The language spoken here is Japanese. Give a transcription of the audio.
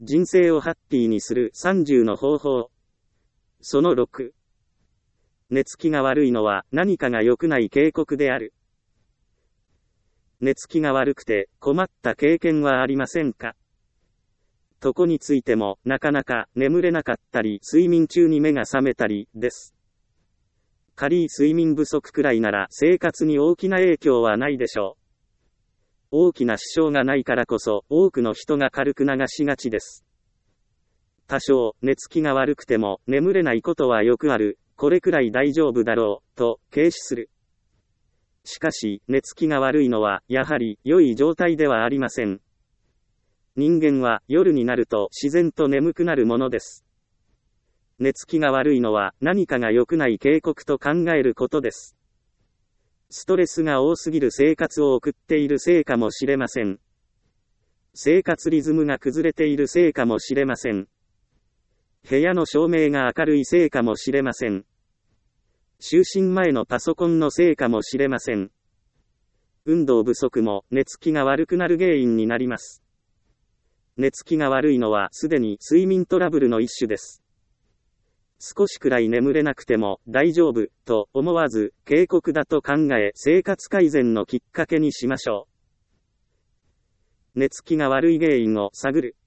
人生をハッピーにする30の方法。その6。寝つきが悪いのは何かが良くない警告である。寝つきが悪くて困った経験はありませんか？床についてもなかなか眠れなかったり睡眠中に目が覚めたりです。軽い睡眠不足くらいなら生活に大きな影響はないでしょう。大きな支障がないからこそ多くの人が軽く流しがちです。多少寝つきが悪くても眠れないことはよくある、これくらい大丈夫だろう、と軽視する。しかし寝つきが悪いのはやはり良い状態ではありません。人間は夜になると自然と眠くなるものです。寝つきが悪いのは何かが良くない警告と考えることです。ストレスが多すぎる生活を送っているせいかもしれません。生活リズムが崩れているせいかもしれません。部屋の照明が明るいせいかもしれません。就寝前のパソコンのせいかもしれません。運動不足も寝つきが悪くなる原因になります。寝つきが悪いのはすでに睡眠トラブルの一種です。少しくらい眠れなくても大丈夫と思わず警告だと考え生活改善のきっかけにしましょう。寝つきが悪い原因を探る。